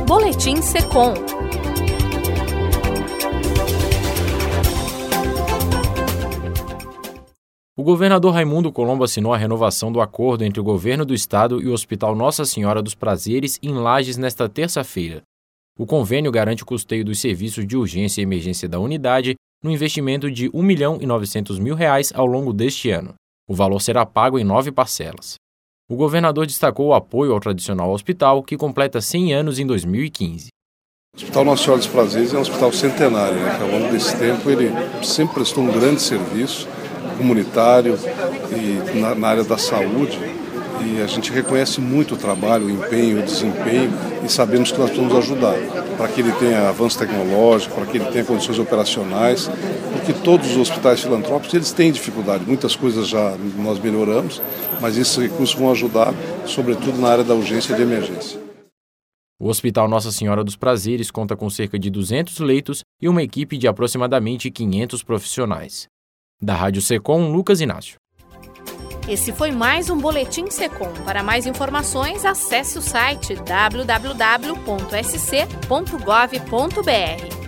Boletim Secom. O governador Raimundo Colombo assinou a renovação do acordo entre o governo do estado e o Hospital Nossa Senhora dos Prazeres, em Lages, nesta terça-feira. O convênio garante o custeio dos serviços de urgência e emergência da unidade no investimento de R$ 1.900.000 ao longo deste ano. O valor será pago em 9 parcelas. O governador destacou o apoio ao tradicional hospital, que completa 100 anos em 2015. O Hospital Nossa Senhora dos Prazeres é um hospital centenário, que ao longo desse tempo ele sempre prestou um grande serviço comunitário e na área da saúde, e a gente reconhece muito o trabalho, o empenho, o desempenho, e sabemos que nós precisamos ajudar para que ele tenha avanço tecnológico, para que ele tenha condições operacionais, porque todos os hospitais filantrópicos eles têm dificuldade, muitas coisas já nós melhoramos, mas esses recursos vão ajudar, sobretudo na área da urgência e de emergência. O Hospital Nossa Senhora dos Prazeres conta com cerca de 200 leitos e uma equipe de aproximadamente 500 profissionais. Da Rádio Secom, Lucas Inácio. Esse foi mais um Boletim Secom. Para mais informações, acesse o site www.sc.gov.br.